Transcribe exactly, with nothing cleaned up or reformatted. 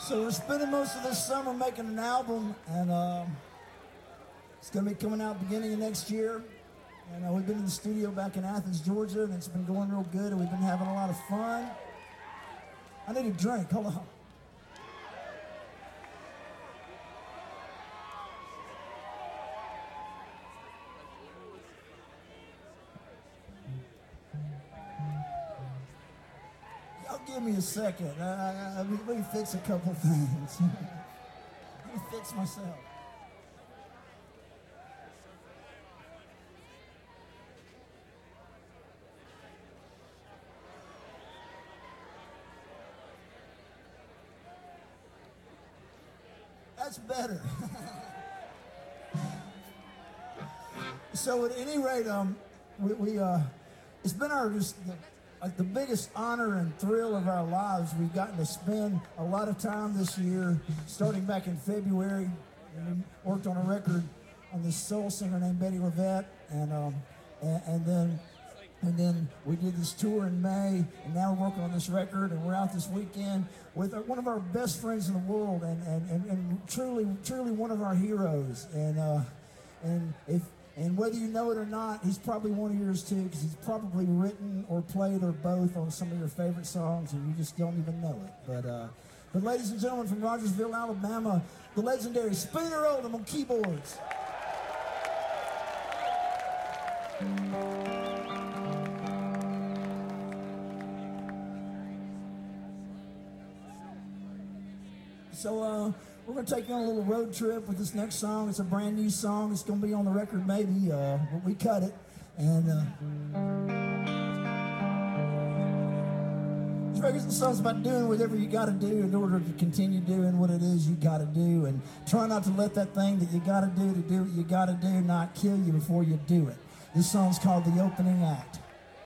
So we're spending most of this summer making an album, and um, it's going to be coming out beginning of next year. And uh, we've been in the studio back in Athens, Georgia, and it's been going real good, and we've been having a lot of fun. I need a drink. Hold on. Y'all give me a second. Uh, let, me, let me fix a couple things. Let me fix myself. That's better. So at any rate, um, we, we uh, it's been our just the, like the biggest honor and thrill of our lives. We've gotten to spend a lot of time this year, starting back in February. And we worked on a record on this soul singer named Betty LaVette, and um, and, and then. And then we did this tour in May, and now we're working on this record, and we're out this weekend with our, one of our best friends in the world, and, and, and, and truly, truly one of our heroes. And uh, and if and whether you know it or not, he's probably one of yours too, because he's probably written or played or both on some of your favorite songs, and you just don't even know it. But uh, but ladies and gentlemen, from Rogersville, Alabama, the legendary Spooner Oldham on keyboards. So uh, we're going to take you on a little road trip with this next song. It's a brand new song. It's going to be on the record maybe, uh, but we cut it. And uh, this record's the song's about doing whatever you got to do in order to continue doing what it is you got to do. And try not to let that thing that you got to do to do what you got to do not kill you before you do it. This song's called The Opening Act.